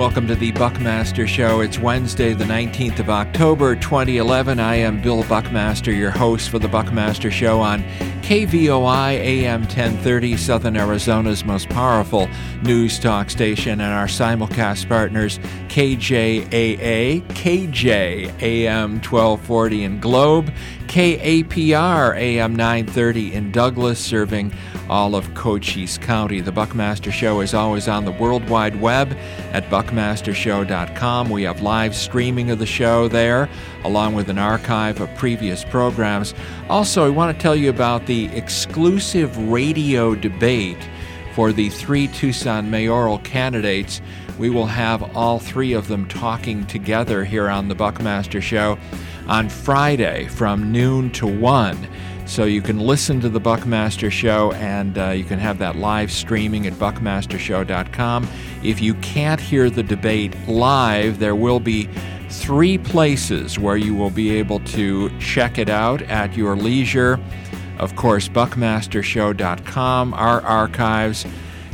Welcome to the Buckmaster Show. It's Wednesday, the 19th of October, 2011. I am Bill Buckmaster, your host for the Buckmaster Show on KVOI AM 1030, Southern Arizona's most powerful news talk station, and our simulcast partners, KJAA, KJ AM 1240 in Globe, KAPR AM 930 in Douglas, serving all of Cochise County. The Buckmaster Show is always on the World Wide Web at buckmastershow.com. We have live streaming of the show there, along with an archive of previous programs. Also, I want to tell you about the exclusive radio debate for the 3 Tucson mayoral candidates. We will have all three of them talking together here on the Buckmaster Show on Friday from noon to 1. So you can listen to the Buckmaster Show, and you can have that live streaming at buckmastershow.com. If you can't hear the debate live, there will be 3 places where you will be able to check it out at your leisure. Of course, buckmastershow.com, our archives,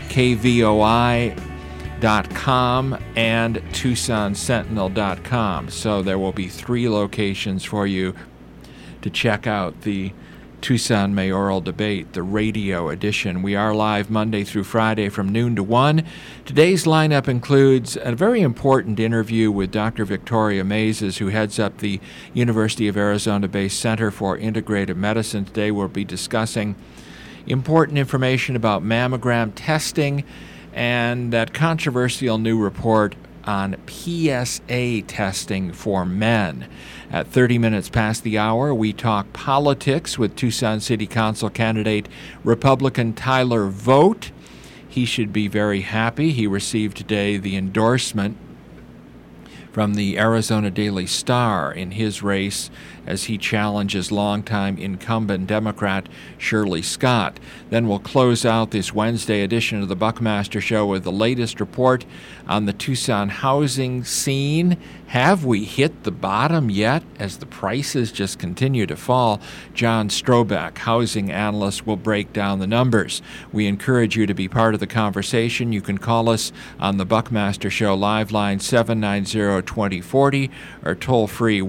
KVOI.com, and TucsonSentinel.com. So there will be 3 locations for you to check out the Tucson mayoral debate, the radio edition. We are live Monday through Friday from noon to 1. Today's lineup includes a very important interview with Dr. Victoria Maizes, who heads up the University of Arizona-based Center for Integrative Medicine. Today we'll be discussing important information about mammogram testing and that controversial new report on PSA testing for men. At 30 minutes past the hour, we talk politics with Tucson City Council candidate Republican Tyler Vogt. He should be very happy. He received today the endorsement from the Arizona Daily Star in his race as he challenges longtime incumbent Democrat Shirley Scott. Then we'll close out this Wednesday edition of the Buckmaster Show with the latest report on the Tucson housing scene. Have we hit the bottom yet as the prices just continue to fall? John Strobeck, housing analyst, will break down the numbers. We encourage you to be part of the conversation. You can call us on the Buckmaster Show live line 790-2040 or toll-free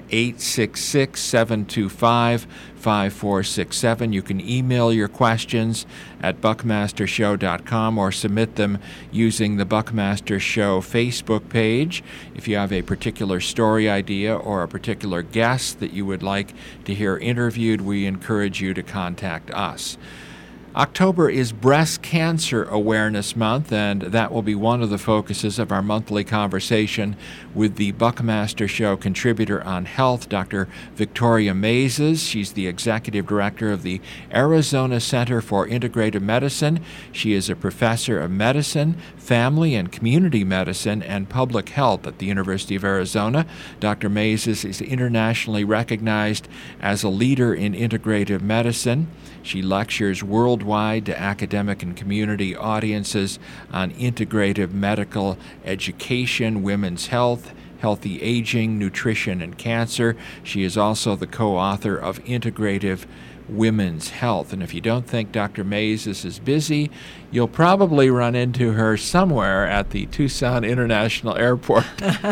1-866-725-5467. You can email your questions at buckmastershow.com or submit them using the Buckmaster Show Facebook page. If you have a particular story idea or a particular guest that you would like to hear interviewed, we encourage you to contact us. October is Breast Cancer Awareness Month, and that will be one of the focuses of our monthly conversation with the Buckmaster Show contributor on health, Dr. Victoria Maizes. She's the executive director of the Arizona Center for Integrative Medicine. She is a professor of medicine, family and community medicine, and public health at the University of Arizona. Dr. Maizes is internationally recognized as a leader in integrative medicine. She lectures worldwide to academic and community audiences on integrative medical education, women's health, healthy aging, nutrition, and cancer. She is also the co-author of Integrative Women's Health. And if you don't think Dr. Maizes is busy, you'll probably run into her somewhere at the Tucson International Airport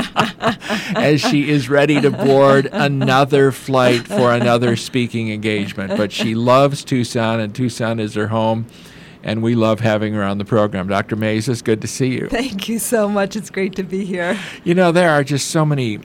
as she is ready to board another flight for another speaking engagement. But she loves Tucson, and Tucson is her home, and we love having her on the program. Dr. Maizes, good to see you. Thank you so much. It's great to be here. You know, there are just so many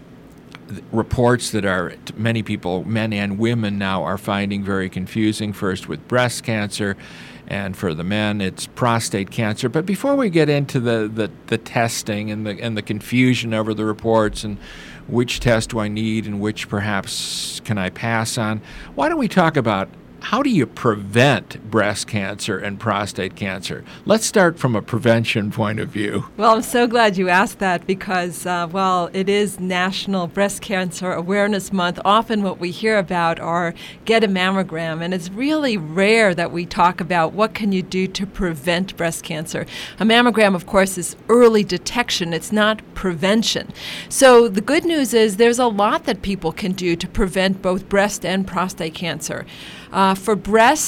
reports that are many people, men and women now, are finding very confusing. First with breast cancer, and for the men it's prostate cancer. But before we get into the testing and the confusion over the reports and which test do I need and which perhaps can I pass on, why don't we talk about how do you prevent breast cancer and prostate cancer? Let's start from a prevention point of view. Well, I'm so glad you asked that because, it is National Breast Cancer Awareness Month. Often what we hear about are get a mammogram, and it's really rare that we talk about what can you do to prevent breast cancer. A mammogram, of course, is early detection. It's not prevention. So the good news is there's a lot that people can do to prevent both breast and prostate cancer. For breast,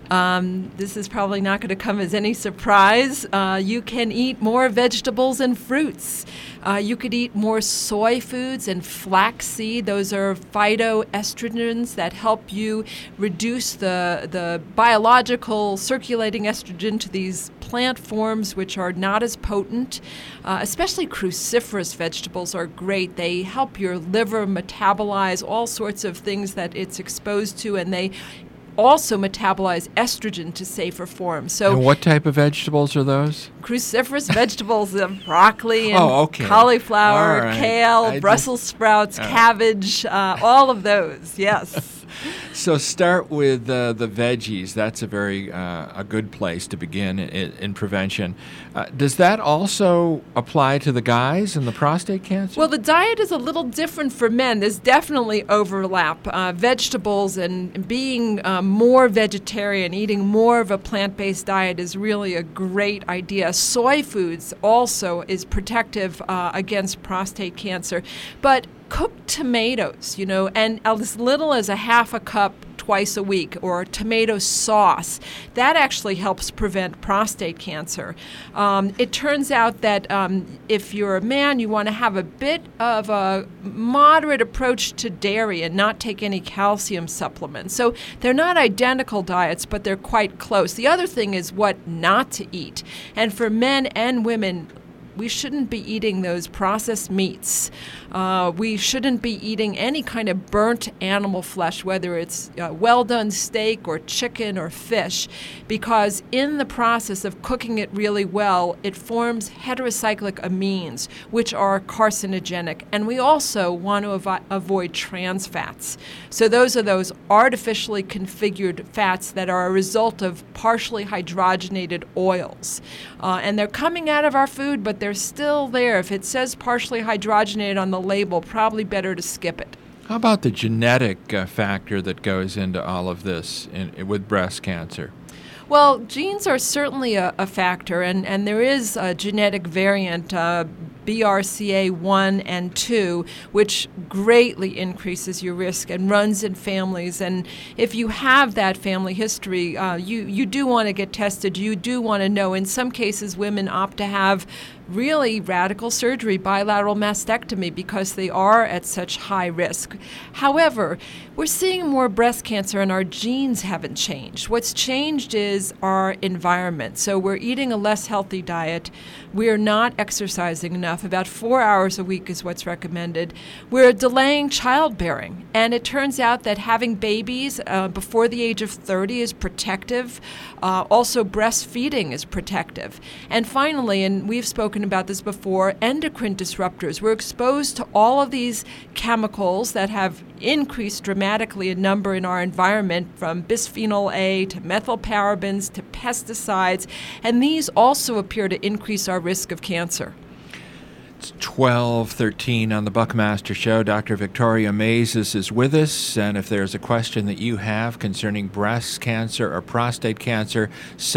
This is probably not going to come as any surprise. You can eat more vegetables and fruits. You could eat more soy foods and flaxseed. Those are phytoestrogens that help you reduce the biological circulating estrogen to these plant forms, which are not as potent. Especially cruciferous vegetables are great. They help your liver metabolize all sorts of things that it's exposed to, and they also metabolize estrogen to safer forms. So, and what type of vegetables are those? Cruciferous vegetables, broccoli and cauliflower, kale, Brussels sprouts, cabbage, all of those, yes. So start with the veggies. That's a very a good place to begin in prevention. Does that also apply to the guys and the prostate cancer? Well, the diet is a little different for men. There's definitely overlap. Vegetables and being more vegetarian, eating more of a plant-based diet is really a great idea. Soy foods also is protective against prostate cancer. But cooked tomatoes, and as little as a half a cup twice a week, or tomato sauce, that actually helps prevent prostate cancer. It turns out that if you're a man, you want to have a bit of a moderate approach to dairy and not take any calcium supplements. So they're not identical diets, but they're quite close. The other thing is what not to eat. And for men and women, we shouldn't be eating those processed meats. We shouldn't be eating any kind of burnt animal flesh, whether it's well-done steak or chicken or fish, because in the process of cooking it really well, it forms heterocyclic amines, which are carcinogenic. And we also want to avoid trans fats. So those are those artificially configured fats that are a result of partially hydrogenated oils. And they're coming out of our food, but they're still there. If it says partially hydrogenated on the label, probably better to skip it. How about the genetic factor that goes into all of this with breast cancer? Well, genes are certainly a factor, and there is a genetic variant, BRCA1 and 2, which greatly increases your risk and runs in families. And if you have that family history, you do want to get tested. You do want to know. In some cases, women opt to have really radical surgery, bilateral mastectomy, because they are at such high risk. However, we're seeing more breast cancer and our genes haven't changed. What's changed is our environment. So we're eating a less healthy diet. We're not exercising enough. About 4 hours a week is what's recommended. We're delaying childbearing. And it turns out that having babies before the age of 30 is protective. Also, breastfeeding is protective. And finally, and we've spoken about this before, endocrine disruptors. We're exposed to all of these chemicals that have increased dramatically in number in our environment, from bisphenol A to methylparabens to pesticides, and these also appear to increase our risk of cancer. It's 12:13 on the Buckmaster Show. Dr. Victoria Maizes is with us, and if there's a question that you have concerning breast cancer or prostate cancer,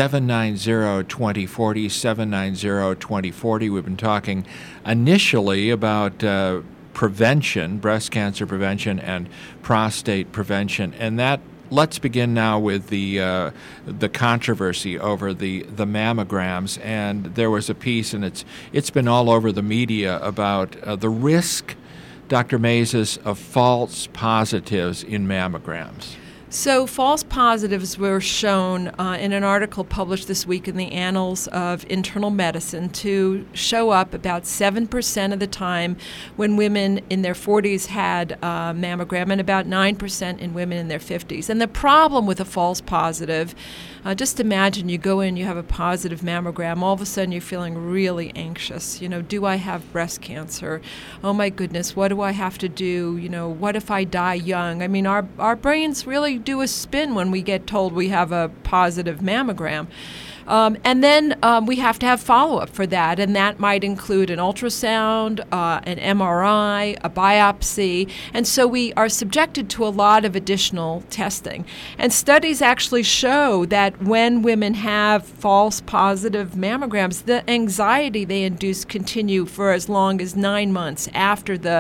790-2040, 790-2040. We've been talking initially about prevention, breast cancer prevention and prostate prevention, and that. Let's begin now with the controversy over the mammograms. And there was a piece, and it's been all over the media, about the risk, Dr. Maizes, of false positives in mammograms. So false positives were shown in an article published this week in the Annals of Internal Medicine to show up about 7% of the time when women in their 40s had a mammogram, and about 9% in women in their 50s. And the problem with a false positive, just imagine you go in, you have a positive mammogram, all of a sudden you're feeling really anxious. Do I have breast cancer? Oh my goodness, what do I have to do? What if I die young? I mean, our brains really do a spin when we get told we have a positive mammogram. And then we have to have follow-up for that, and that might include an ultrasound, an MRI, a biopsy, and so we are subjected to a lot of additional testing. And studies actually show that when women have false positive mammograms, the anxiety they induce continue for as long as 9 months after the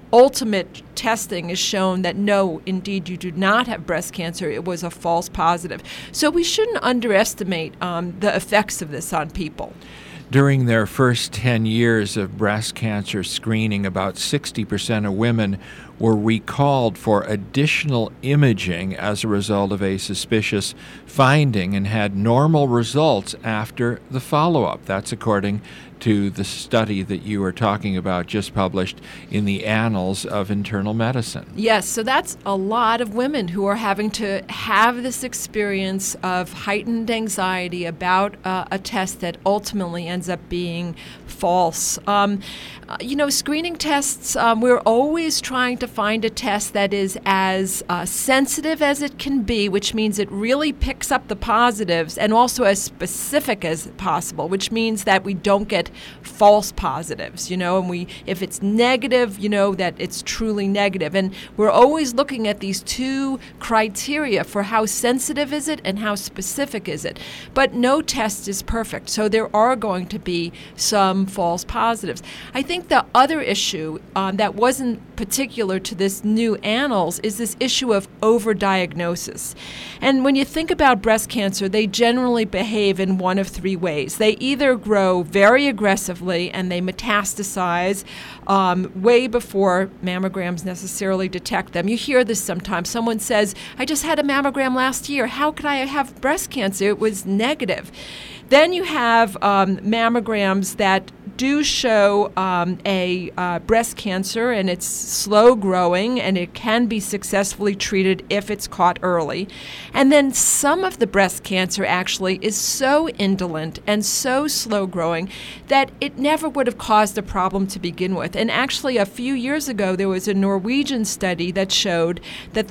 ultimate testing has shown that no, indeed, you do not have breast cancer. It was a false positive. So we shouldn't underestimate the effects of this on people. During their first 10 years of breast cancer screening, about 60% of women were recalled for additional imaging as a result of a suspicious finding and had normal results after the follow-up. That's according to the study that you were talking about, just published in the Annals of Internal Medicine. Yes, so that's a lot of women who are having to have this experience of heightened anxiety about a test that ultimately ends up being false. Screening tests, we're always trying to find a test that is as sensitive as it can be, which means it really picks up the positives, and also as specific as possible, which means that we don't get false positives, and if it's negative, that it's truly negative. And we're always looking at these two criteria for how sensitive is it and how specific is it. But no test is perfect, so there are going to be some false positives. I think the other issue that wasn't particular to this new Annals is this issue of overdiagnosis. And when you think about breast cancer, they generally behave in one of three ways. They either grow very aggressively and they metastasize way before mammograms necessarily detect them. You hear this sometimes. Someone says, I just had a mammogram last year. How could I have breast cancer? It was negative. Then you have mammograms that do show a breast cancer, and it's slow growing, and it can be successfully treated if it's caught early. And then some of the breast cancer actually is so indolent and so slow growing that it never would have caused a problem to begin with. And actually, a few years ago, there was a Norwegian study that showed that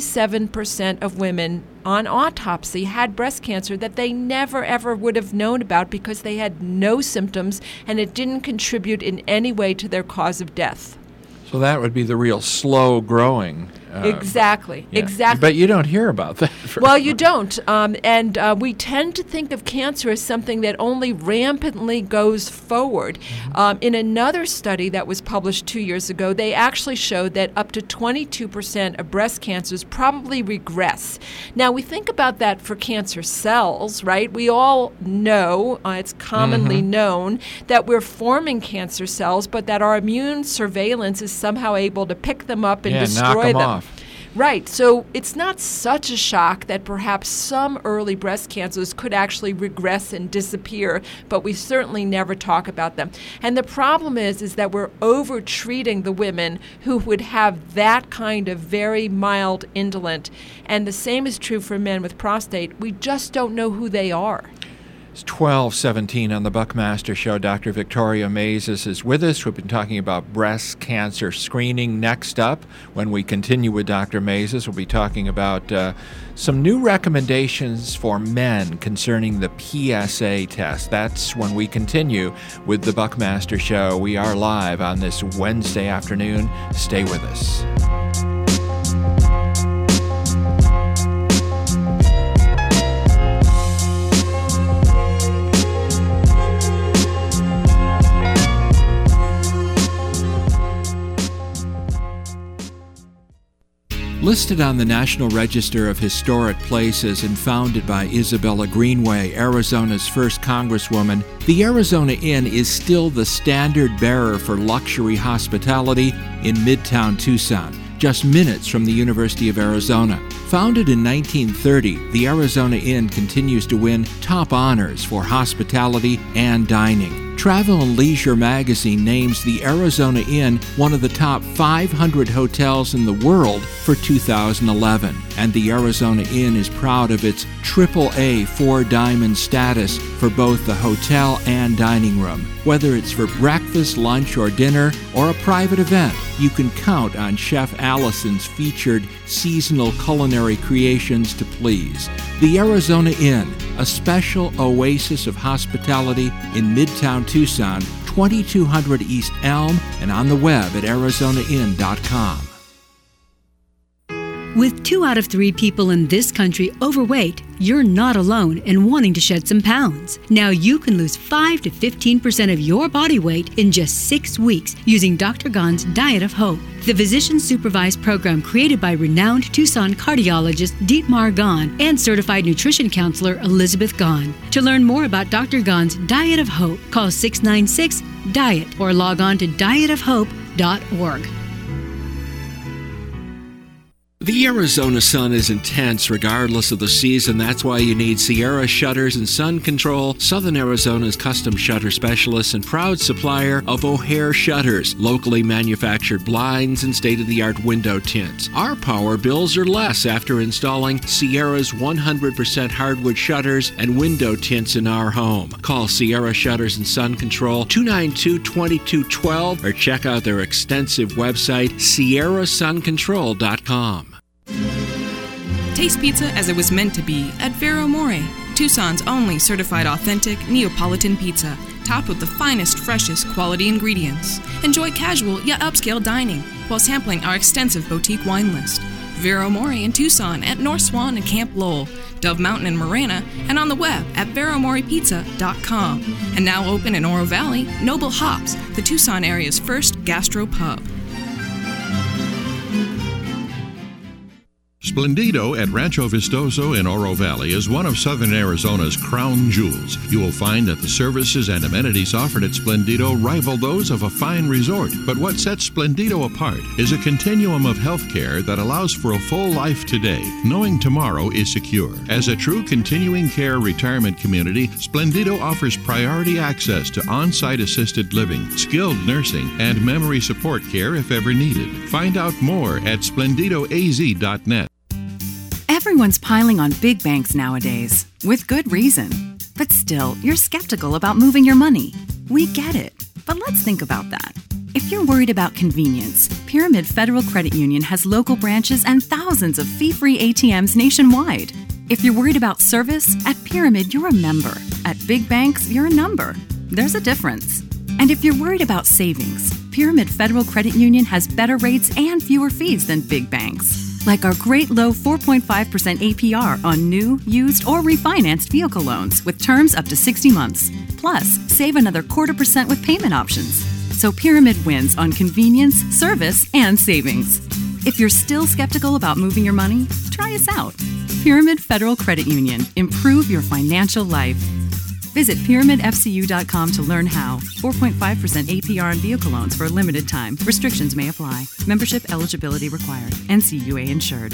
37% of women on autopsy had breast cancer that they never ever would have known about because they had no symptoms and it didn't contribute in any way to their cause of death. So that would be the real slow growing. Exactly. But you don't hear about that. Well, you don't. And we tend to think of cancer as something that only rampantly goes forward. In another study that was published 2 years ago, they actually showed that up to 22% of breast cancers probably regress. Now, we think about that for cancer cells, right? We all know, it's commonly known, that we're forming cancer cells, but that our immune surveillance is somehow able to pick them up and destroy knock them them. Off. Right. So it's not such a shock that perhaps some early breast cancers could actually regress and disappear, but we certainly never talk about them. And the problem is that we're over-treating the women who would have that kind of very mild indolent. And the same is true for men with prostate. We just don't know who they are. It's 12:17 on the Buckmaster Show. Dr. Victoria Maizes is with us. We've been talking about breast cancer screening. Next up, when we continue with Dr. Maizes, we'll be talking about some new recommendations for men concerning the PSA test. That's when we continue with the Buckmaster Show. We are live on this Wednesday afternoon. Stay with us. Listed on the National Register of Historic Places and founded by Isabella Greenway, Arizona's first Congresswoman, the Arizona Inn is still the standard bearer for luxury hospitality in Midtown Tucson, just minutes from the University of Arizona. Founded in 1930, the Arizona Inn continues to win top honors for hospitality and dining. Travel and Leisure magazine names the Arizona Inn one of the top 500 hotels in the world for 2011. And the Arizona Inn is proud of its AAA 4-diamond status for both the hotel and dining room. Whether it's for breakfast, lunch, or dinner, or a private event, you can count on Chef Allison's featured seasonal culinary creations to please. The Arizona Inn, a special oasis of hospitality in Midtown Tucson, 2200 East Elm, and on the web at arizonainn.com. With 2 out of 3 people in this country overweight, you're not alone in wanting to shed some pounds. Now you can lose 5 to 15% of your body weight in just 6 weeks using Dr. Gahn's Diet of Hope, the physician-supervised program created by renowned Tucson cardiologist Dietmar Gahn and certified nutrition counselor Elizabeth Gahn. To learn more about Dr. Gahn's Diet of Hope, call 696-DIET or log on to dietofhope.org. The Arizona sun is intense regardless of the season. That's why you need Sierra Shutters and Sun Control, Southern Arizona's custom shutter specialist and proud supplier of O'Hare Shutters, locally manufactured blinds and state-of-the-art window tints. Our power bills are less after installing Sierra's 100% hardwood shutters and window tints in our home. Call Sierra Shutters and Sun Control 292-2212 or check out their extensive website, sierrasuncontrol.com. Taste pizza as it was meant to be at Vero More, Tucson's only certified authentic Neapolitan pizza, topped with the finest, freshest quality ingredients. Enjoy casual yet upscale dining while sampling our extensive boutique wine list. Vero More in Tucson at North Swan and Camp Lowell, Dove Mountain in Marana, and on the web at veromorepizza.com. And now open in Oro Valley, Noble Hops, the Tucson area's first gastro pub. Splendido at Rancho Vistoso in Oro Valley is one of Southern Arizona's crown jewels. You will find that the services and amenities offered at Splendido rival those of a fine resort. But what sets Splendido apart is a continuum of health care that allows for a full life today, knowing tomorrow is secure. As a true continuing care retirement community, Splendido offers priority access to on-site assisted living, skilled nursing, and memory support care if ever needed. Find out more at splendidoaz.net. Everyone's piling on big banks nowadays, with good reason. But still, you're skeptical about moving your money. We get it, but let's think about that. If you're worried about convenience, Pyramid Federal Credit Union has local branches and thousands of fee-free ATMs nationwide. If you're worried about service, at Pyramid, you're a member. At big banks, you're a number. There's a difference. And if you're worried about savings, Pyramid Federal Credit Union has better rates and fewer fees than big banks. Like our great low 4.5% APR on new, used, or refinanced vehicle loans with terms up to 60 months. Plus, save another 0.25% with payment options. So Pyramid wins on convenience, service, and savings. If you're still skeptical about moving your money, try us out. Pyramid Federal Credit Union. Improve your financial life. Visit pyramidfcu.com to learn how. 4.5% APR on vehicle loans for a limited time. Restrictions may apply. Membership eligibility required. NCUA insured.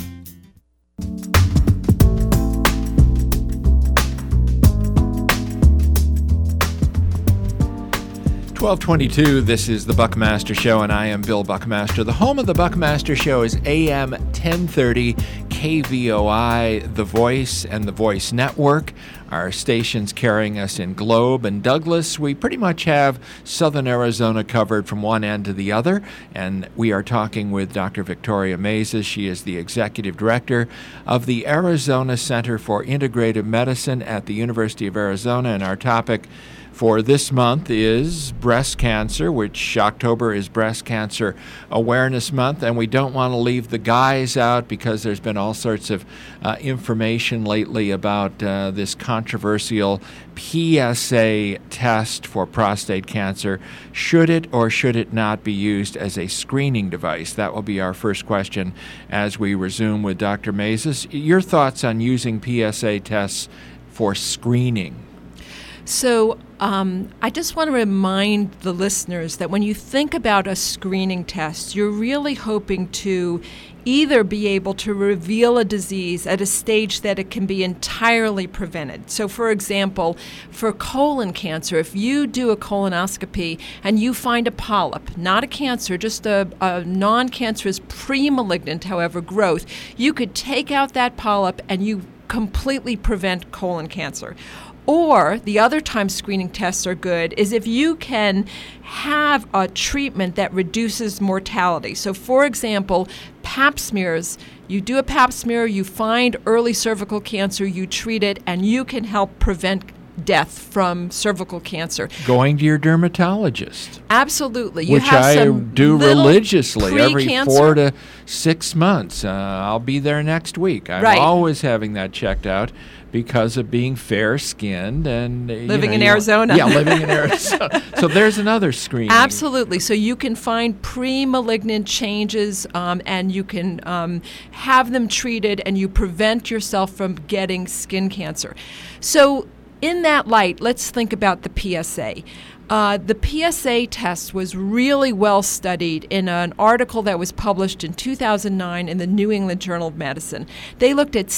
1222, this is the Buckmaster Show, and I am Bill Buckmaster. The home of the Buckmaster Show is AM 1030 KVOI, The Voice and The Voice Network. Our stations carrying us in Globe and Douglas. We pretty much have Southern Arizona covered from one end to the other, and we are talking with Dr. Victoria Maizes. She is the Executive Director of the Arizona Center for Integrative Medicine at the University of Arizona, and our topic for this month is breast cancer, which October is Breast Cancer Awareness Month, and we don't want to leave the guys out because there's been all sorts of information lately about this controversial PSA test for prostate cancer. Should it or should it not be used as a screening device? That will be our first question as we resume with Dr. Maizes. Your thoughts on using PSA tests for screening? So I just want to remind the listeners that when you think about a screening test, you're really hoping to either be able to reveal a disease at a stage that it can be entirely prevented. So, for example, for colon cancer, if you do a colonoscopy and you find a polyp, not a cancer, just a non-cancerous pre-malignant, however, growth, you could take out that polyp and you completely prevent colon cancer. Or the other time screening tests are good is if you can have a treatment that reduces mortality. So, for example, Pap smears. You do a Pap smear, you find early cervical cancer, you treat it, and you can help prevent death from cervical cancer. Going to your dermatologist. Absolutely. You Which have I some do little religiously every pre-cancer. 4 to 6 months. I'll be there next week. I'm Right. always having that checked out because of being fair-skinned and Living in Arizona. Yeah, living in Arizona. So there's another screening. Absolutely. So you can find pre-malignant changes, and you can have them treated, and you prevent yourself from getting skin cancer. So in that light, let's think about the PSA. The PSA test was really well studied in an article that was published in 2009 in the New England Journal of Medicine. They looked at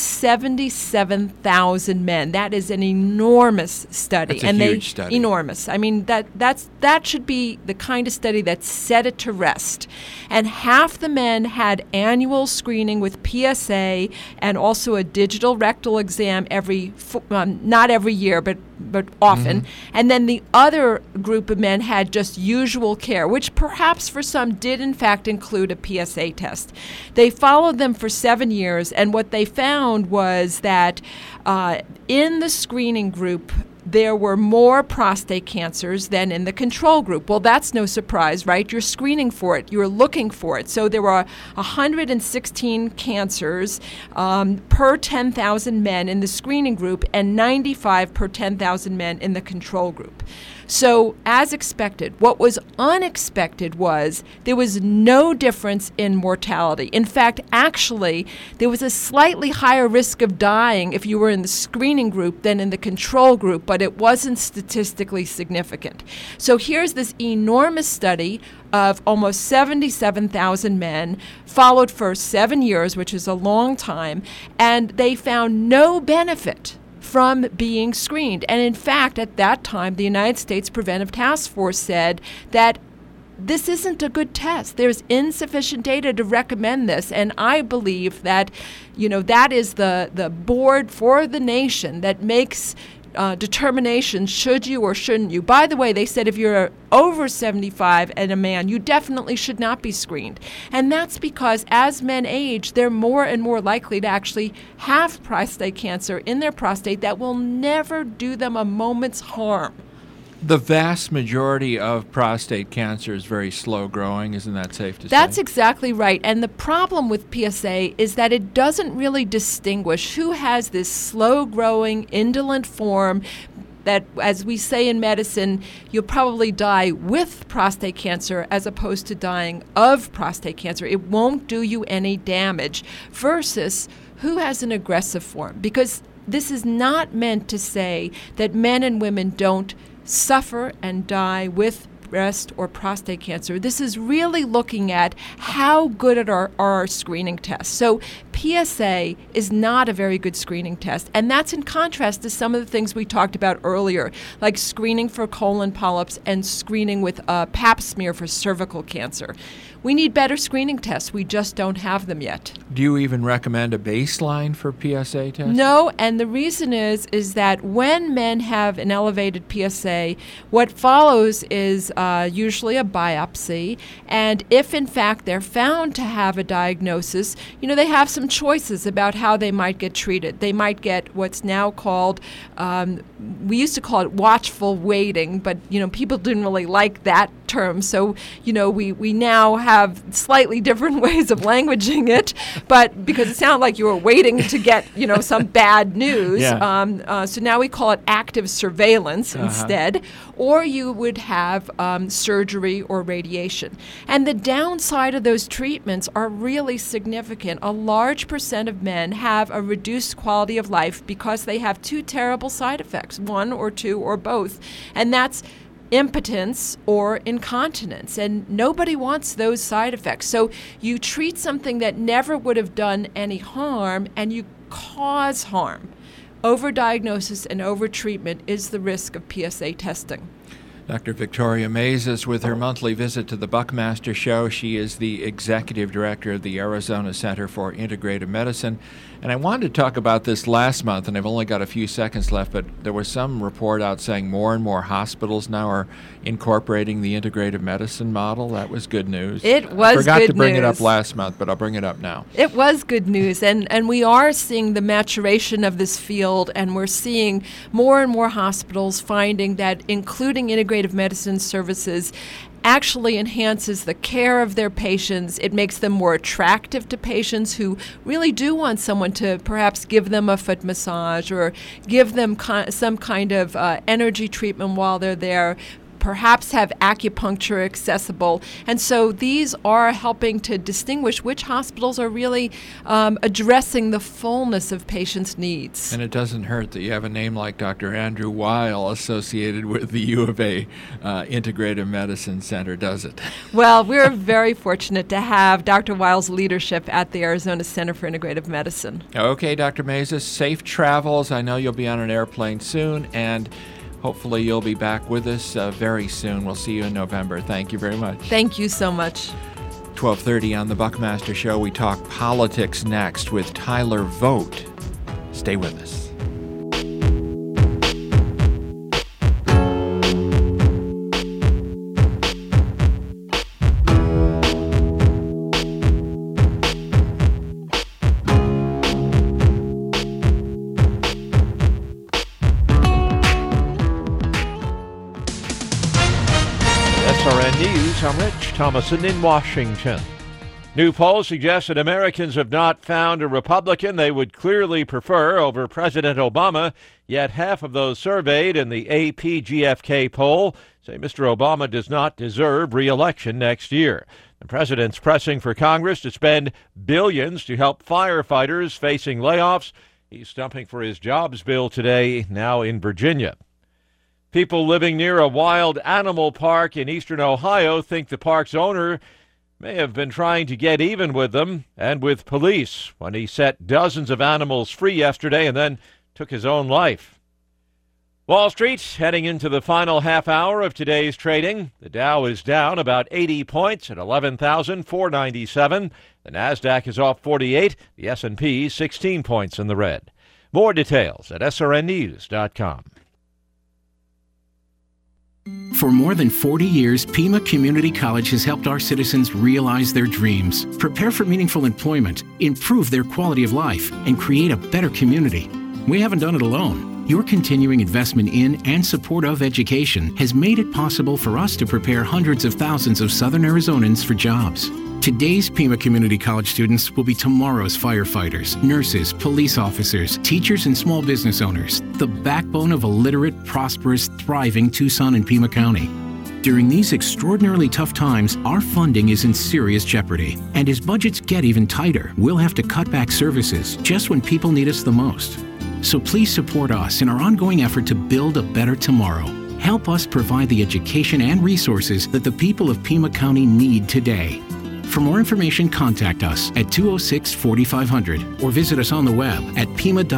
77,000 men. That is an enormous study. That's a huge study. Enormous. I mean, that should be the kind of study that set it to rest. And half the men had annual screening with PSA and also a digital rectal exam not every year, but often. Mm-hmm. And then the other group of men had just usual care, which perhaps for some did in fact include a PSA test. They followed them for 7 years, and what they found was that in the screening group, there were more prostate cancers than in the control group. Well, that's no surprise, right? You're screening for it. You're looking for it. So there were 116 cancers per 10,000 men in the screening group and 95 per 10,000 men in the control group. So, as expected, what was unexpected was there was no difference in mortality. In fact, actually, there was a slightly higher risk of dying if you were in the screening group than in the control group, but it wasn't statistically significant. So here's this enormous study of almost 77,000 men, followed for 7 years, which is a long time, and they found no benefit from being screened. And in fact, at that time, the United States Preventive Task Force said that this isn't a good test. There's insufficient data to recommend this. And I believe that, that is the board for the nation that makes determination, should you or shouldn't you. By the way, they said if you're over 75 and a man, you definitely should not be screened. And that's because as men age, they're more and more likely to actually have prostate cancer in their prostate that will never do them a moment's harm. The vast majority of prostate cancer is very slow growing. Isn't that safe to say? That's exactly right. And the problem with PSA is that it doesn't really distinguish who has this slow-growing, indolent form that, as we say in medicine, you'll probably die with prostate cancer as opposed to dying of prostate cancer. It won't do you any damage, versus who has an aggressive form. Because this is not meant to say that men and women don't suffer and die with breast or prostate cancer. This is really looking at how good are our screening tests. So PSA is not a very good screening test, and that's in contrast to some of the things we talked about earlier, like screening for colon polyps and screening with a pap smear for cervical cancer. We need better screening tests. We just don't have them yet. Do you even recommend a baseline for PSA test? No, and the reason is that when men have an elevated PSA, what follows is usually a biopsy, and if in fact they're found to have a diagnosis, they have some choices about how they might get treated. They might get what's now called, we used to call it watchful waiting, but people didn't really like that term, so we now have slightly different ways of languaging it, but because it sounded like you were waiting to get some bad news, so now we call it active surveillance instead, or you would have surgery or radiation. And the downside of those treatments are really significant. A large percent of men have a reduced quality of life because they have two terrible side effects, one or two or both, and that's impotence or incontinence, and nobody wants those side effects. So you treat something that never would have done any harm, and you cause harm. Overdiagnosis and overtreatment is the risk of PSA testing. Dr. Victoria Maizes with her monthly visit to the Buckmaster Show. She is the executive director of the Arizona Center for Integrative Medicine. And I wanted to talk about this last month, and I've only got a few seconds left, but there was some report out saying more and more hospitals now are incorporating the integrative medicine model. That was good news. It was good news. I forgot to bring it up last month, but I'll bring it up now. It was good news, and we are seeing the maturation of this field, and we're seeing more and more hospitals finding that including integrative medicine services actually enhances the care of their patients. It makes them more attractive to patients who really do want someone to perhaps give them a foot massage or give them some kind of energy treatment while they're there, perhaps have acupuncture accessible. And so these are helping to distinguish which hospitals are really addressing the fullness of patients' needs. And it doesn't hurt that you have a name like Dr. Andrew Weil associated with the U of A Integrative Medicine Center, does it? Well, we're very fortunate to have Dr. Weil's leadership at the Arizona Center for Integrative Medicine. Okay, Dr. Maizes, safe travels. I know you'll be on an airplane soon, and hopefully you'll be back with us very soon. We'll see you in November. Thank you very much. Thank you so much. 12:30 on the Buckmaster Show. We talk politics next with Tyler Vogt. Stay with us. News, I'm Rich Thomason in Washington. New polls suggest that Americans have not found a Republican they would clearly prefer over President Obama, yet half of those surveyed in the AP-GFK poll say Mr. Obama does not deserve re-election next year. The president's pressing for Congress to spend billions to help firefighters facing layoffs. He's stumping for his jobs bill today, now in Virginia. People living near a wild animal park in eastern Ohio think the park's owner may have been trying to get even with them and with police when he set dozens of animals free yesterday and then took his own life. Wall Street heading into the final half hour of today's trading. The Dow is down about 80 points at 11,497. The Nasdaq is off 48. The S&P 16 points in the red. More details at srnnews.com. For more than 40 years, Pima Community College has helped our citizens realize their dreams, prepare for meaningful employment, improve their quality of life, and create a better community. We haven't done it alone. Your continuing investment in and support of education has made it possible for us to prepare hundreds of thousands of Southern Arizonans for jobs. Today's Pima Community College students will be tomorrow's firefighters, nurses, police officers, teachers, and small business owners, the backbone of a literate, prosperous, thriving Tucson and Pima County. During these extraordinarily tough times, our funding is in serious jeopardy. And as budgets get even tighter, we'll have to cut back services just when people need us the most. So please support us in our ongoing effort to build a better tomorrow. Help us provide the education and resources that the people of Pima County need today. For more information, contact us at 206-4500 or visit us on the web at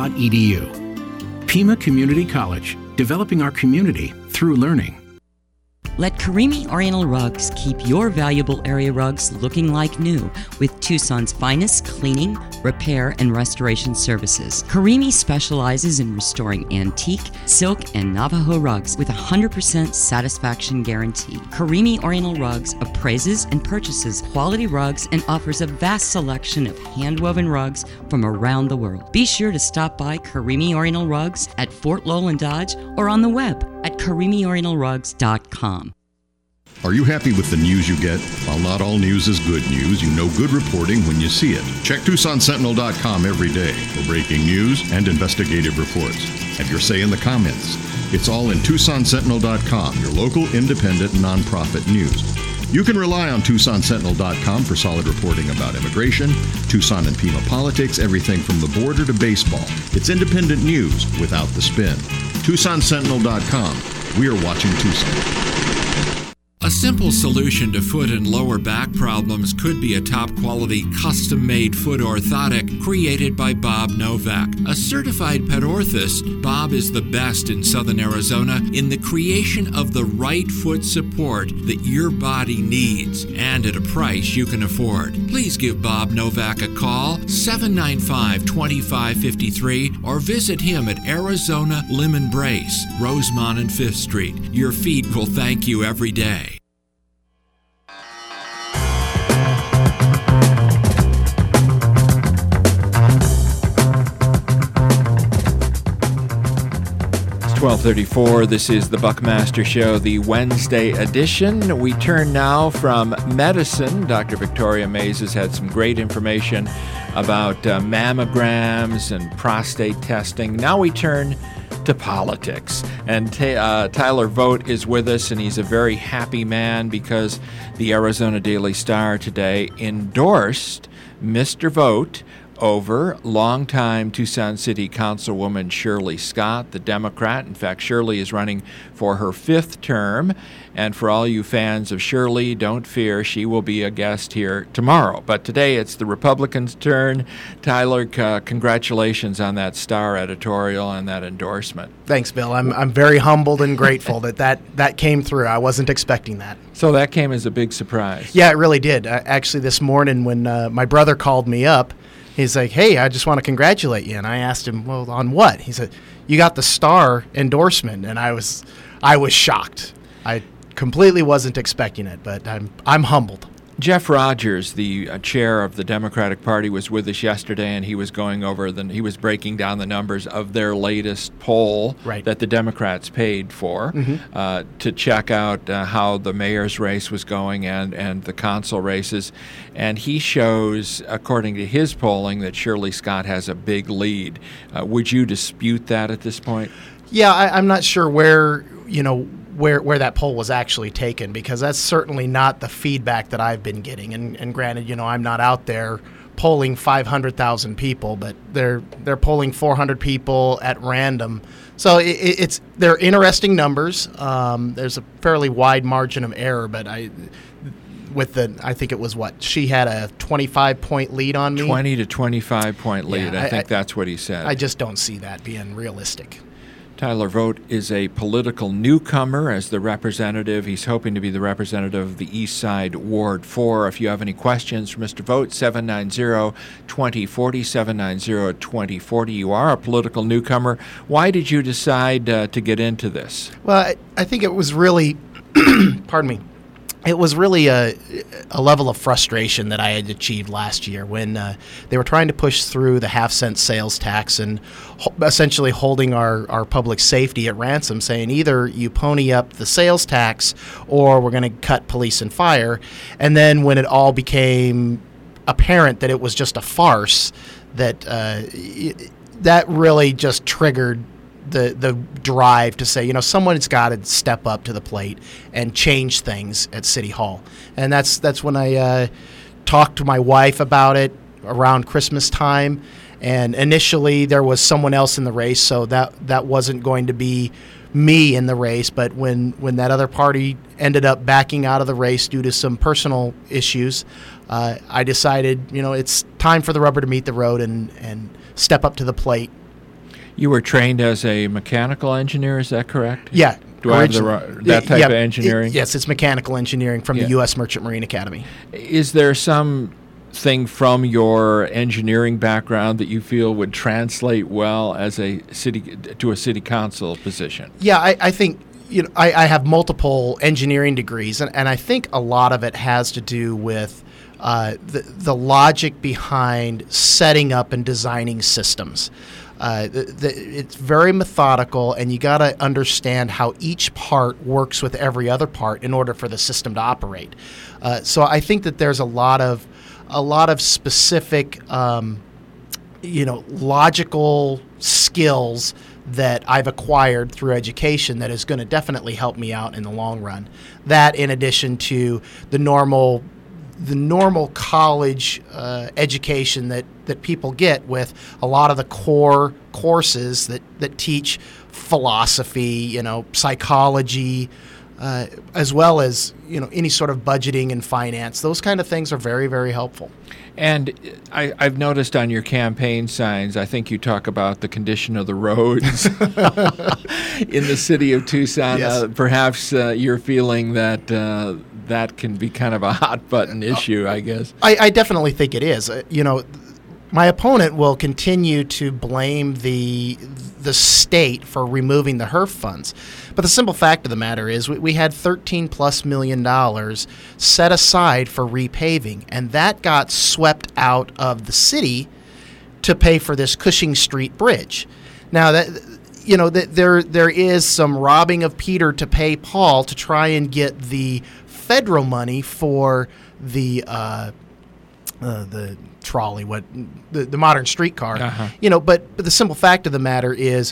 pima.edu. Pima Community College, developing our community through learning. Let Karimi Oriental Rugs keep your valuable area rugs looking like new with Tucson's finest cleaning, repair, and restoration services. Karimi specializes in restoring antique, silk, and Navajo rugs with a 100% satisfaction guarantee. Karimi Oriental Rugs appraises and purchases quality rugs and offers a vast selection of hand-woven rugs from around the world. Be sure to stop by Karimi Oriental Rugs at Fort Lowell and Dodge or on the web at KarimiOrientalRugs.com. Are you happy with the news you get? While not all news is good news, you know good reporting when you see it. Check TucsonSentinel.com every day for breaking news and investigative reports. Have your say in the comments. It's all in TucsonSentinel.com, your local independent nonprofit news. You can rely on TucsonSentinel.com for solid reporting about immigration, Tucson and Pima politics, everything from the border to baseball. It's independent news without the spin. TucsonSentinel.com. We are watching Tucson. A simple solution to foot and lower back problems could be a top-quality, custom-made foot orthotic created by Bob Novak. A certified pet orthist, Bob is the best in Southern Arizona in the creation of the right foot support that your body needs, and at a price you can afford. Please give Bob Novak a call, 795-2553, or visit him at Arizona Lemon Brace, Rosemont and 5th Street. Your feet will thank you every day. It's 12:34. This is the Buckmaster Show, the Wednesday edition. We turn now from medicine. Dr. Victoria Mays has had some great information about mammograms and prostate testing. Now we turn to politics. And Tyler Vogt is with us, and he's a very happy man because the Arizona Daily Star today endorsed Mr. Vogt over longtime Tucson City Councilwoman Shirley Scott, the Democrat. In fact, Shirley is running for her 5th term. And for all you fans of Shirley, don't fear, she will be a guest here tomorrow. But today it's the Republicans' turn. Tyler, congratulations on that Star editorial and that endorsement. Thanks, Bill. I'm very humbled and grateful that came through. I wasn't expecting that. So that came as a big surprise. Yeah, it really did. Actually, this morning when my brother called me up, he's like, "Hey, I just want to congratulate you." And I asked him, "Well, on what?" He said, "You got the Star endorsement." And I was shocked. I completely wasn't expecting it, but I'm humbled. Jeff Rogers, the chair of the Democratic Party, was with us yesterday, and he was going over he was breaking down the numbers of their latest poll that the Democrats paid for to check out how the mayor's race was going and the council races. And he shows, according to his polling, that Shirley Scott has a big lead. Would you dispute that at this point? Yeah, I'm not sure where that poll was actually taken, because that's certainly not the feedback that I've been getting. And granted, I'm not out there polling 500,000 people, but they're polling 400 people at random. So they're interesting numbers. There's a fairly wide margin of error, but I think it was she had a 25-point lead on me. 20 to 25-point lead. Yeah, I think that's what he said. I just don't see that being realistic. Tyler Vogt is a political newcomer as the representative. He's hoping to be the representative of the East Side Ward 4. If you have any questions for Mr. Vogt, 790-2040, 790-2040. You are a political newcomer. Why did you decide to get into this? Well, I think it was really, pardon me, it was really a level of frustration that I had achieved last year when they were trying to push through the half-cent sales tax and essentially holding our public safety at ransom, saying either you pony up the sales tax or we're going to cut police and fire. And then when it all became apparent that it was just a farce, that really just triggered the drive to say, someone's got to step up to the plate and change things at City Hall. And that's when I talked to my wife about it around Christmas time. And initially there was someone else in the race, so that wasn't going to be me in the race. But when that other party ended up backing out of the race due to some personal issues, I decided, it's time for the rubber to meet the road and step up to the plate. You were trained as a mechanical engineer, is that correct? Yeah. Do I have that type of engineering? Yes, it's mechanical engineering from the U.S. Merchant Marine Academy. Is there something from your engineering background that you feel would translate well as to a city council position? Yeah, I think I have multiple engineering degrees, and I think a lot of it has to do with the logic behind setting up and designing systems. It's very methodical, and you got to understand how each part works with every other part in order for the system to operate. So I think that there's a lot of specific, logical skills that I've acquired through education that is going to definitely help me out in the long run. That, in addition to the normal college education that people get with a lot of the core courses that teach philosophy, psychology, as well as any sort of budgeting and finance. Those kind of things are very, very helpful. And I've noticed on your campaign signs, I think you talk about the condition of the roads in the city of Tucson. Yes. Perhaps you're feeling that that can be kind of a hot button issue, I guess. I definitely think it is. My opponent will continue to blame the state for removing the HERF funds. But the simple fact of the matter is we had $13+ million set aside for repaving, and that got swept out of the city to pay for this Cushing Street Bridge. Now, there is some robbing of Peter to pay Paul to try and get the federal money for the trolley, the modern streetcar. Uh-huh. But the simple fact of the matter is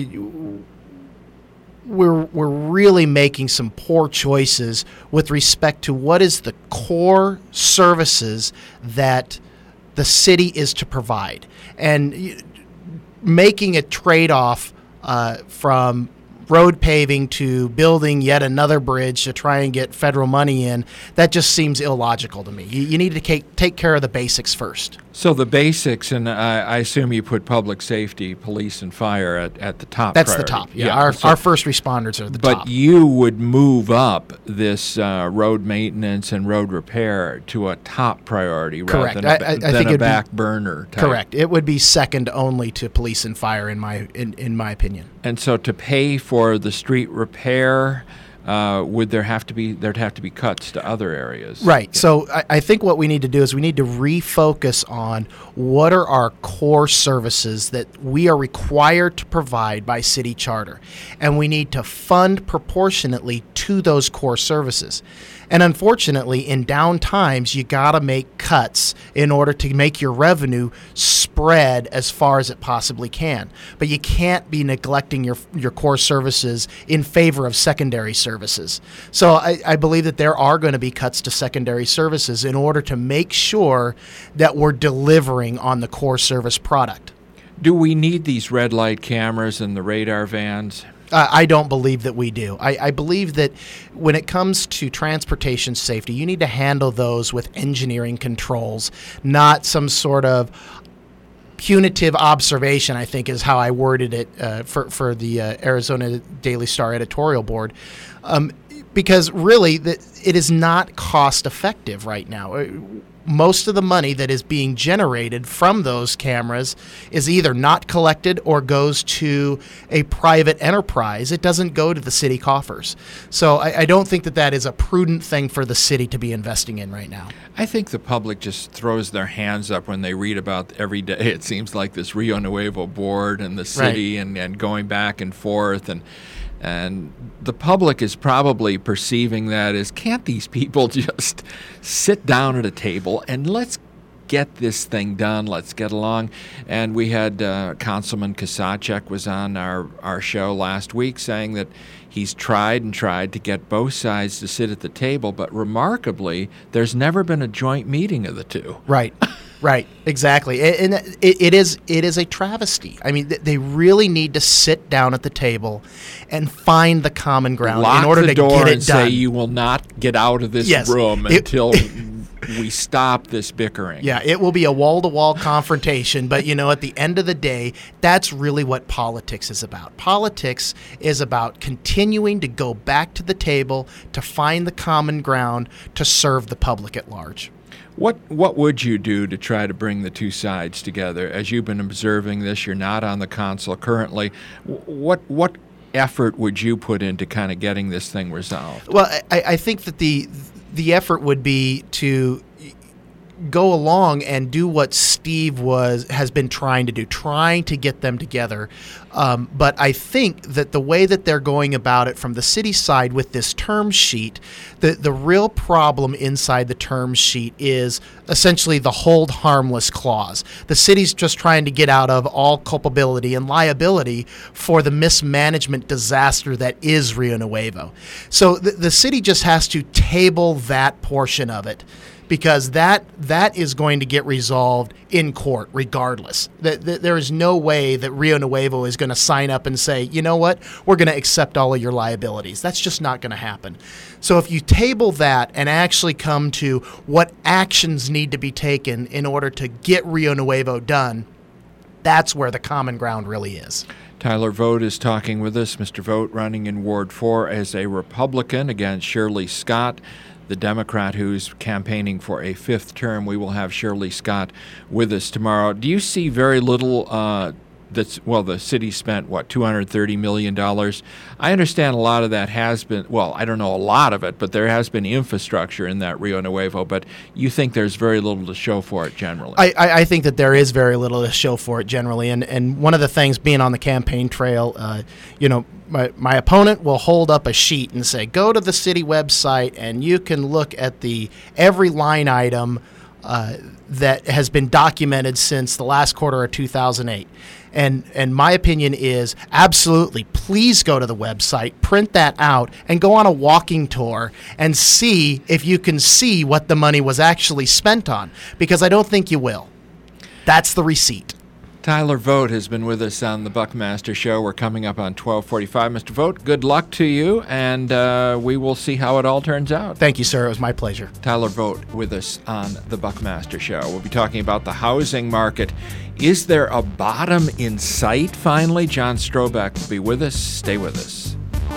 we're really making some poor choices with respect to what is the core services that the city is to provide, and making a trade-off from road paving to building yet another bridge to try and get federal money in, that just seems illogical to me. You need to take care of the basics first. So the basics, and I assume you put public safety, police, and fire at the top. That's priority. the top. Yeah, our first responders are the top. But you would move up this road maintenance and road repair to a top priority rather than a back burner type. Correct. It would be second only to police and fire in my opinion. And so to pay for the street repair, there'd have to be cuts to other areas. Right. Yeah. So I think what we need to do is we need to refocus on what are our core services that we are required to provide by city charter. And we need to fund proportionately to those core services. And unfortunately, in down times, you got to make cuts in order to make your revenue spread as far as it possibly can. But you can't be neglecting your core services in favor of secondary services. So I believe that there are going to be cuts to secondary services in order to make sure that we're delivering on the core service product. Do we need these red light cameras and the radar vans? I don't believe that we do. I believe that when it comes to transportation safety, you need to handle those with engineering controls, not some sort of punitive observation, I think is how I worded it for the Arizona Daily Star editorial board. Because really, it is not cost effective right now. Most of the money that is being generated from those cameras is either not collected or goes to a private enterprise. It doesn't go to the city coffers. So I don't think that is a prudent thing for the city to be investing in right now. I think the public just throws their hands up when they read about every day. It seems like this Rio Nuevo board and the city and going back and forth. And the public is probably perceiving that as, can't these people just sit down at a table and let's get this thing done, let's get along. And we had Councilman Kasachek was on our show last week saying that he's tried to get both sides to sit at the table, but remarkably, there's never been a joint meeting of the two. Right. Right, exactly. And it is a travesty. I mean, they really need to sit down at the table and find the common ground in order to get it done. Lock the door and say you will not get out of this room until we stop this bickering. Yeah, it will be a wall-to-wall confrontation, but at the end of the day, that's really what politics is about. Politics is about continuing to go back to the table to find the common ground to serve the public at large. What would you do to try to bring the two sides together? As you've been observing this, you're not on the council currently. What effort would you put into kind of getting this thing resolved? Well, I think that the effort would be to go along and do what Steve has been trying to do, trying to get them together. But I think that the way that they're going about it from the city side with this term sheet, the real problem inside the term sheet is essentially the hold harmless clause. The city's just trying to get out of all culpability and liability for the mismanagement disaster that is Rio Nuevo. So the city just has to table that portion of it, because that is going to get resolved in court regardless. There is no way that Rio Nuevo is going to sign up and say, you know what, we're going to accept all of your liabilities. That's just not going to happen. So if you table that and actually come to what actions need to be taken in order to get Rio Nuevo done, that's where the common ground really is. Tyler Vogt is talking with us. Mr. Vogt running in Ward 4 as a Republican against Shirley Scott, the Democrat who's campaigning for a 5th term. We will have Shirley Scott with us tomorrow. Do you see very little the city spent, $230 million? I understand a lot of that has been, I don't know a lot of it, but there has been infrastructure in that Rio Nuevo, but you think there's very little to show for it generally? I think that there is very little to show for it generally, and one of the things being on the campaign trail, my opponent will hold up a sheet and say, go to the city website and you can look at every line item that has been documented since the last quarter of 2008. And my opinion is absolutely, please go to the website, print that out, and go on a walking tour and see if you can see what the money was actually spent on, because I don't think you will. That's the receipt. Tyler Vogt has been with us on the Buckmaster Show. We're coming up on 12:45. Mr. Vogt, good luck to you, and we will see how it all turns out. Thank you, sir. It was my pleasure. Tyler Vogt with us on the Buckmaster Show. We'll be talking about the housing market. Is there a bottom in sight, finally? John Strobeck will be with us. Stay with us.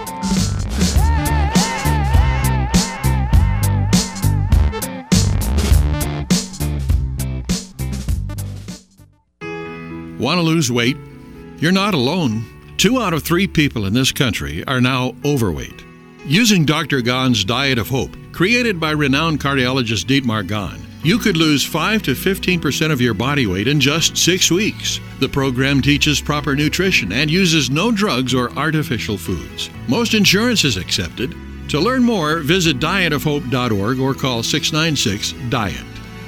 Want to lose weight? You're not alone. 2 out of 3 people in this country are now overweight. Using Dr. Gahn's Diet of Hope, created by renowned cardiologist Dietmar Gahn, you could lose 5 to 15% of your body weight in just 6 weeks. The program teaches proper nutrition and uses no drugs or artificial foods. Most insurance is accepted. To learn more, visit dietofhope.org or call 696-DIET.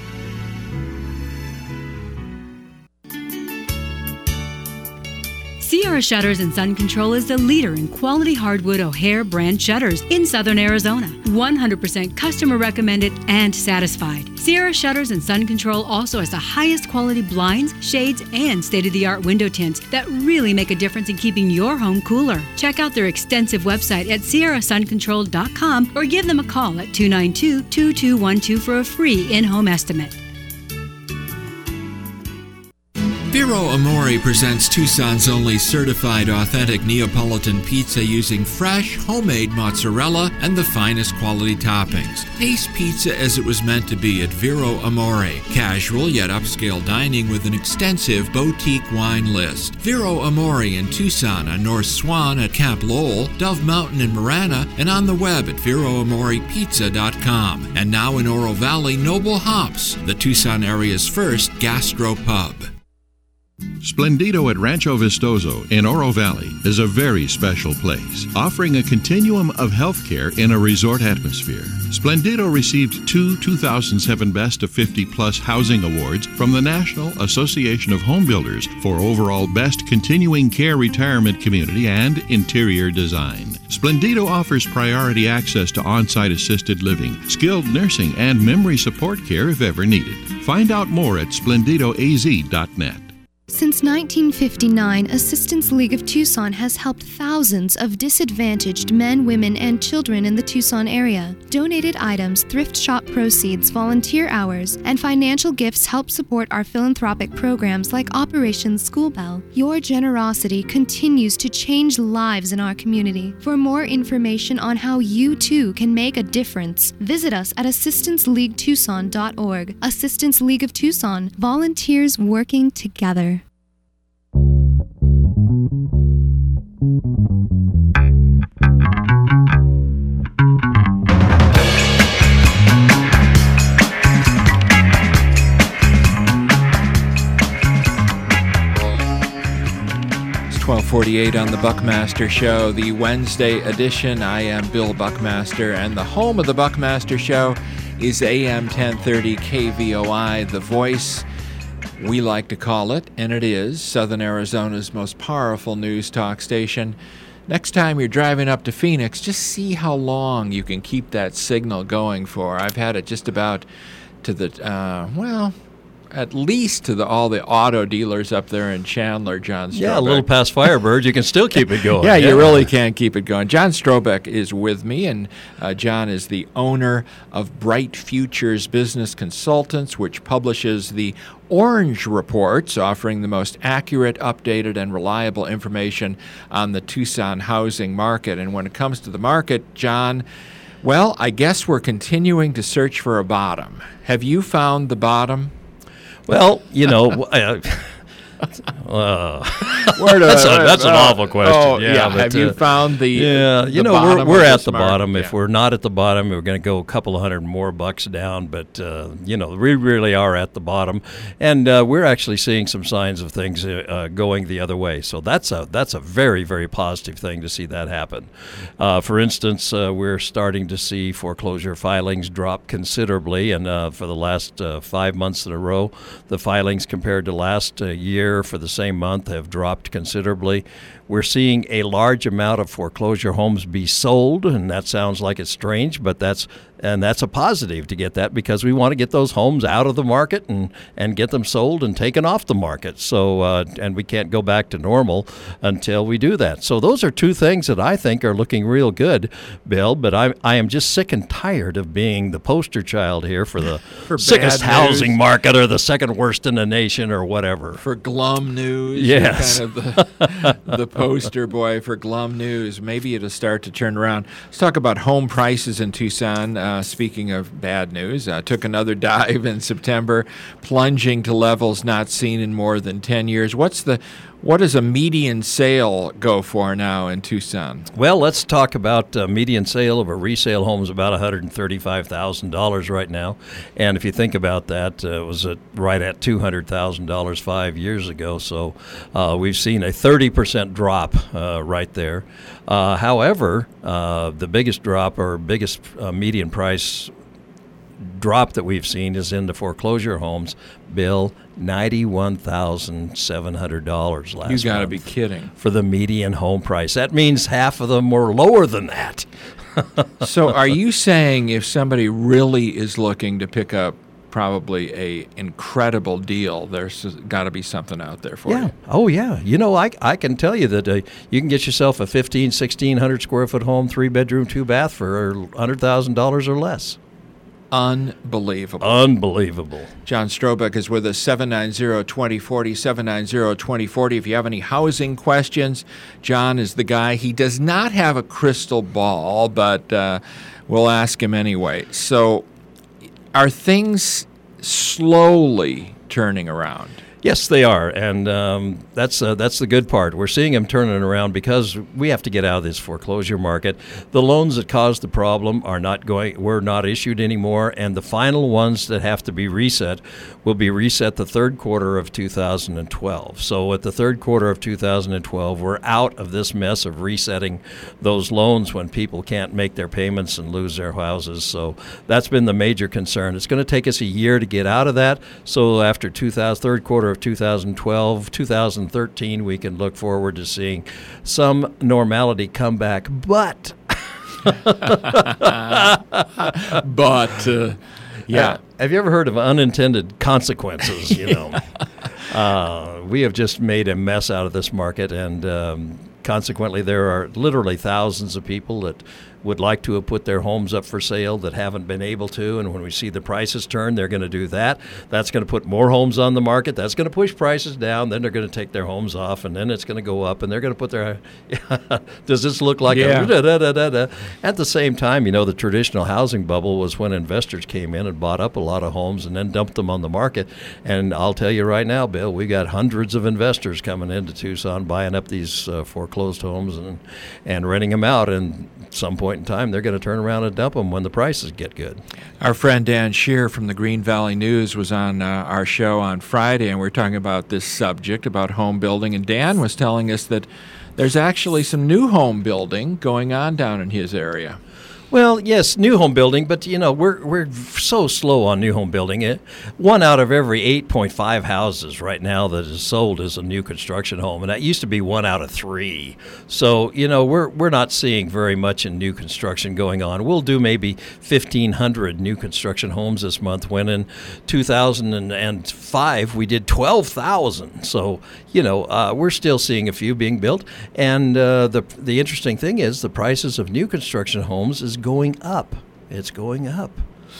Sierra Shutters and Sun Control is the leader in quality hardwood O'Hare brand shutters in southern Arizona. 100% customer recommended and satisfied. Sierra Shutters and Sun Control also has the highest quality blinds, shades, and state-of-the-art window tints that really make a difference in keeping your home cooler. Check out their extensive website at sierrasuncontrol.com or give them a call at 292-2212 for a free in-home estimate. Vero Amore presents Tucson's only certified authentic Neapolitan pizza using fresh, homemade mozzarella and the finest quality toppings. Taste pizza as it was meant to be at Vero Amore. Casual yet upscale dining with an extensive boutique wine list. Vero Amore in Tucson on North Swan at Camp Lowell, Dove Mountain in Marana, and on the web at VeroAmorePizza.com. And now in Oro Valley, Noble Hops, the Tucson area's first gastro pub. Splendido at Rancho Vistoso in Oro Valley is a very special place, offering a continuum of healthcare in a resort atmosphere. Splendido received 2 2007 Best of 50-plus Housing Awards from the National Association of Home Builders for overall Best Continuing Care Retirement Community and Interior Design. Splendido offers priority access to on-site assisted living, skilled nursing, and memory support care if ever needed. Find out more at splendidoaz.net. Since 1959, Assistance League of Tucson has helped thousands of disadvantaged men, women, and children in the Tucson area. Donated items, thrift shop proceeds, volunteer hours, and financial gifts help support our philanthropic programs like Operation School Bell. Your generosity continues to change lives in our community. For more information on how you too can make a difference, visit us at assistanceleaguetucson.org. Assistance League of Tucson, volunteers working together. It's 12:48 on the Buckmaster Show, the Wednesday edition. I am Bill Buckmaster, and the home of the Buckmaster Show is AM 1030 KVOI, The Voice, we like to call it, and it is Southern Arizona's most powerful news talk station. Next time you're driving up to Phoenix, just see how long you can keep that signal going for. I've had it just about to the at least to all the auto dealers up there in Chandler, John Strobeck. Yeah, a little past Firebird, you can still keep it going. Yeah, you really can keep it going. John Strobeck is with me, and John is the owner of Bright Futures Business Consultants, which publishes the Orange Reports, offering the most accurate, updated, and reliable information on the Tucson housing market. And when it comes to the market, John, well, I guess we're continuing to search for a bottom. Have you found the bottom? Well, that's an awful question. Have you found the bottom we're at the bottom. If we're not at the bottom, we're going to go a couple of $100 more down. But we really are at the bottom, and we're actually seeing some signs of things going the other way. So that's a very, very positive thing to see that happen. For instance, we're starting to see foreclosure filings drop considerably, and for the last 5 months in a row, the filings compared to last year for the same month have dropped considerably. We're seeing a large amount of foreclosure homes be sold, and that sounds like it's strange, but that's a positive to get that, because we want to get those homes out of the market and get them sold and taken off the market. So and we can't go back to normal until we do that. So those are two things that I think are looking real good, Bill. But I am just sick and tired of being the poster child here for the sickest housing market, or the second worst in the nation, or whatever. For glum news. Yes. Kind of the poster boy for glum news. Maybe it'll start to turn around. Let's talk about home prices in Tucson. Speaking of bad news, took another dive in September, plunging to levels not seen in more than 10 years. What does a median sale go for now in Tucson? Well, let's talk about median sale of a resale home is about $135,000 right now. And if you think about that, it was right at $200,000 5 years ago. So we've seen a 30% drop right there. However, the biggest drop, or biggest median price drop that we've seen, is in the foreclosure homes. Bill, $91,700 last month. You got to be kidding. For the median home price. That means half of them were lower than that. So are you saying if somebody really is looking to pick up probably a incredible deal, there's got to be something out there for you? Oh, yeah. I can tell you that you can get yourself a 1,600 square foot home, 3-bedroom, 2-bath for $100,000 or less. Unbelievable. John Strobeck is with us, 790-2040, 790-2040. If you have any housing questions, John is the guy. He does not have a crystal ball, but we'll ask him anyway. So are things slowly turning around? Yes, they are, and that's the good part. We're seeing them turning around because we have to get out of this foreclosure market. The loans that caused the problem were not issued anymore, and the final ones that have to be reset will be reset the third quarter of 2012. So at the third quarter of 2012, we're out of this mess of resetting those loans when people can't make their payments and lose their houses. So that's been the major concern. It's going to take us a year to get out of that. So after third quarter of 2012, 2013, we can look forward to seeing some normality come back. But have you ever heard of unintended consequences? We have just made a mess out of this market, and consequently, there are literally thousands of people that would like to have put their homes up for sale that haven't been able to, and when we see the prices turn, they're going to do that. That's going to put more homes on the market. That's going to push prices down. Then they're going to take their homes off, and then it's going to go up, and they're going to put their does this look like At the same time, the traditional housing bubble was when investors came in and bought up a lot of homes and then dumped them on the market. And I'll tell you right now, Bill, we got hundreds of investors coming into Tucson buying up these foreclosed homes and renting them out, and at some point in time, they're going to turn around and dump them when the prices get good. Our friend Dan Shear from the Green Valley News was on our show on Friday, and we were talking about this subject, about home building, and Dan was telling us that there's actually some new home building going on down in his area. Well, yes, new home building, but we're so slow on new home building. 1 out of every 8.5 houses right now that is sold is a new construction home, and that used to be 1 out of 3. So we're not seeing very much in new construction going on. We'll do maybe 1,500 new construction homes this month, when in 2005 we did 12,000. So we're still seeing a few being built, and the interesting thing is the prices of new construction homes is going up. It's going up.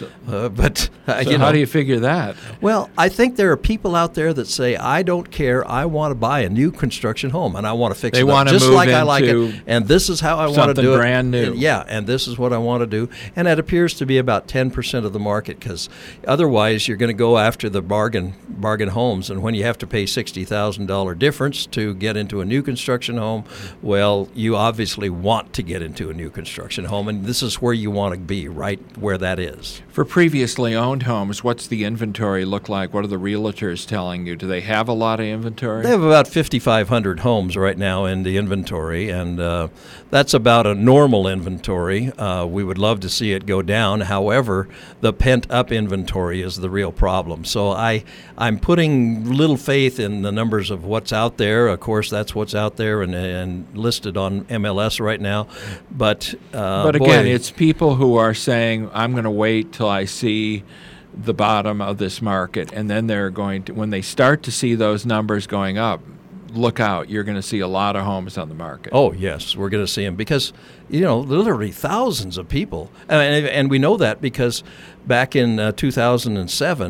But how do you figure that? Well, I think there are people out there that say, I don't care, I want to buy a new construction home and I want to fix it up just like I like it, and this is how I want to do it. Something brand new. Yeah, and this is what I want to do. And that appears to be about 10% of the market, because otherwise you're going to go after the bargain homes, and when you have to pay $60,000 difference to get into a new construction home, well, you obviously want to get into a new construction home, and this is where you want to be, right where that is. For previously owned homes, what's the inventory look like? What are the realtors telling you? Do they have a lot of inventory? They have about 5,500 homes right now in the inventory, and that's about a normal inventory. We would love to see it go down. However, the pent-up inventory is the real problem. So I'm putting little faith in the numbers of what's out there. Of course, that's what's out there and listed on MLS right now. But again, it's people who are saying, I'm going to wait till I see the bottom of this market, and then they're going to, when they start to see those numbers going up, look out, you're going to see a lot of homes on the market. Oh, yes, we're going to see them, because, literally thousands of people. And we know that because back in 2007,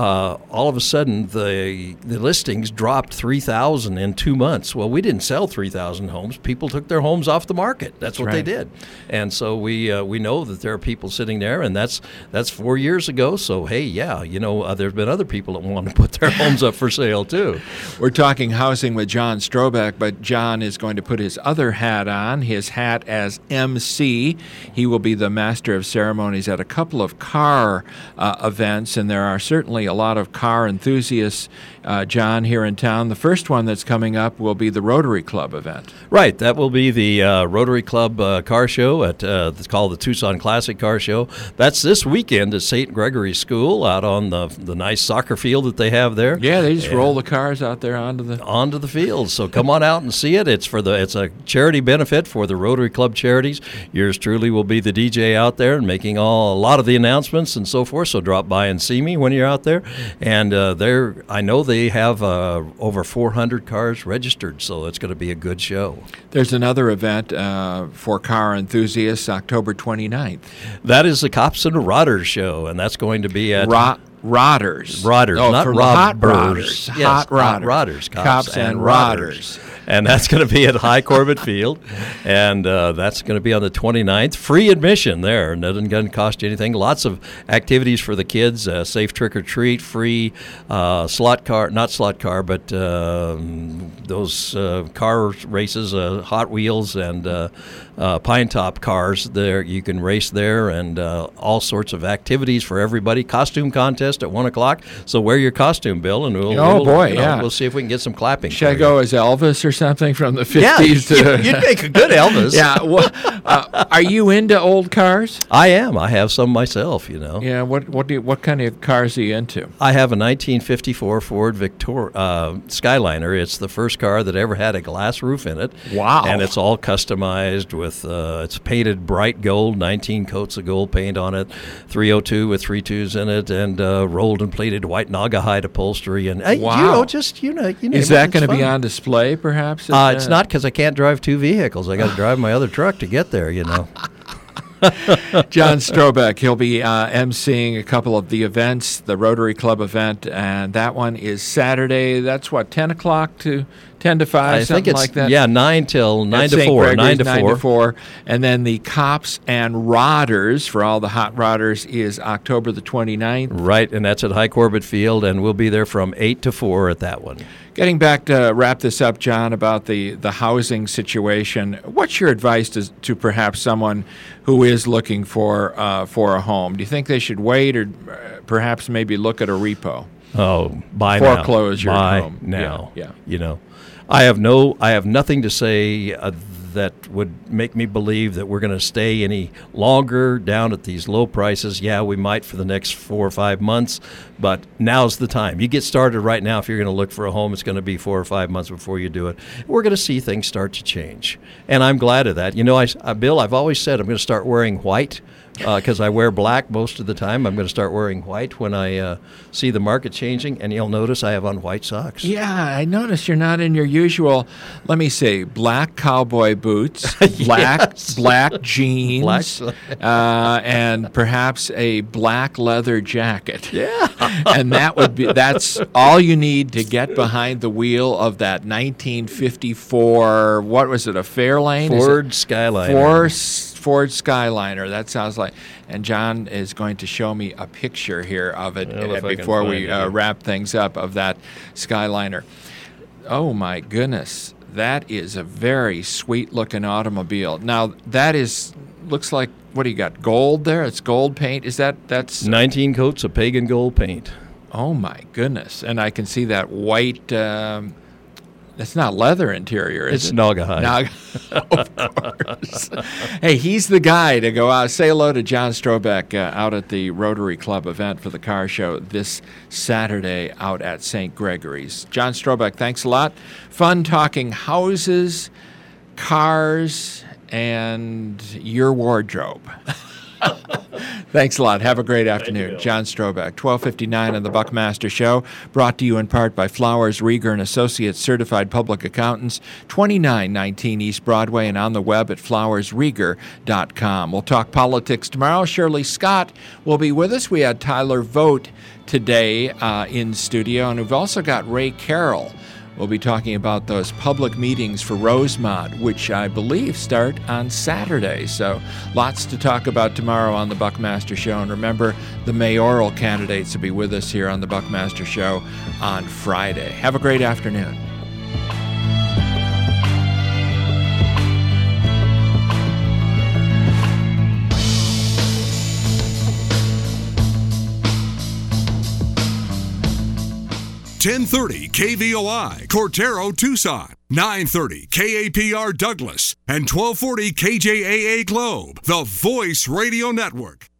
all of a sudden the listings dropped 3,000 in 2 months. Well, we didn't sell 3,000 homes. People took their homes off the market. That's what they did. And so we know that there are people sitting there, and that's 4 years ago. So, hey, yeah, there's been other people that want to put their homes up for sale, too. We're talking housing with John Strobeck, but John is going to put his other hat on, his hat as MC. He will be the master of ceremonies at a couple of car events, and there are certainly a lot of car enthusiasts, John, here in town. The first one that's coming up will be the Rotary Club event. Right, that will be the Rotary Club car show. It's called the Tucson Classic Car Show. That's this weekend at St. Gregory's School out on the nice soccer field that they have there. Yeah, they just roll the cars out there onto the field. So come on out and see it. It's a charity benefit for the Rotary Club charities. Yours truly will be the DJ out there and making a lot of the announcements and so forth. So drop by and see me when you're out there. And I know they have over 400 cars registered, so it's going to be a good show. There's another event for car enthusiasts, October 29th. That is the Cops and Rodders show, and that's going to be at Rodders. Oh, not Hot Rodders. Yes, Hot Rodders. Cops and Rodders. And that's going to be at High Corbett Field, and that's going to be on the 29th. Free admission there, and that doesn't cost you anything. Lots of activities for the kids, safe trick-or-treat, free those car races, Hot Wheels, and Pine Top cars there. You can race there, and all sorts of activities for everybody. Costume contest at 1 o'clock, so wear your costume, Bill, and we'll see if we can get some clapping. Should I go as Elvis or something from the 50s? Yeah, you'd make a good Elvis. Yeah. Well, are you into old cars? I am. I have some myself, Yeah, what kind of cars are you into? I have a 1954 Ford Skyliner. It's the first car that ever had a glass roof in it. Wow. And it's all customized with, it's painted bright gold, 19 coats of gold paint on it, 302 with 32s in it, and rolled and plated white Naugahyde upholstery. And wow. Is that going to be on display, perhaps? It's not, because I can't drive two vehicles. I got to drive my other truck to get there, John Strobeck, he'll be emceeing a couple of the events, the Rotary Club event, and that one is Saturday. That's 10 o'clock to 10 to 5, I something think it's, like that? Yeah, 9 to 4. 9 to 4. And then the Cops and Rodders, for all the hot rodders, is October the 29th. Right, and that's at High Corbett Field, and we'll be there from 8 to 4 at that one. Getting back to wrap this up, John, about the housing situation, what's your advice to perhaps someone who is looking for a home? Do you think they should wait, or perhaps maybe look at a repo? Oh, buy now. Foreclose your home. Now. Yeah. I have nothing to say that would make me believe that we're going to stay any longer down at these low prices. Yeah, we might for the next 4 or 5 months, but now's the time. You get started right now. If you're going to look for a home, it's going to be 4 or 5 months before you do it. We're going to see things start to change, and I'm glad of that. You know, Bill, I've always said I'm going to start wearing white because I wear black most of the time. I'm going to start wearing white when I see the market changing, and you'll notice I have on white socks. Yeah, I noticed you're not in your usual, let me say, black cowboy boots, black jeans, and perhaps a black leather jacket. Yeah. And that's all you need to get behind the wheel of that 1954, what was it, a Fairlane? Ford Skyliner. Ford Skyliner. That sounds like. And John is going to show me a picture here of it before we wrap things up, of that Skyliner. Oh my goodness, that is a very sweet-looking automobile. Now looks like, what do you got? Gold there? It's gold paint. That's 19 coats of pagan gold paint. Oh my goodness! And I can see that white. It's not leather interior, is it? It's Naugahyde. Of course. Hey, he's the guy to go out. Say hello to John Strobeck out at the Rotary Club event for the car show this Saturday out at St. Gregory's. John Strobeck, thanks a lot. Fun talking houses, cars, and your wardrobe. Thanks a lot. Have a great afternoon. John Strobeck, 12:59 on the Buckmaster Show, brought to you in part by Flowers, Rieger & Associates, Certified Public Accountants, 2919 East Broadway, and on the web at flowersrieger.com. We'll talk politics tomorrow. Shirley Scott will be with us. We had Tyler Vogt today in studio, and we've also got Ray Carroll. We'll be talking about those public meetings for Rosemont, which I believe start on Saturday. So lots to talk about tomorrow on the Buckmaster Show. And remember, the mayoral candidates will be with us here on the Buckmaster Show on Friday. Have a great afternoon. .1030 KVOI, Cortero, Tucson, 930 KAPR Douglas, and 1240 KJAA Globe, the Voice Radio Network.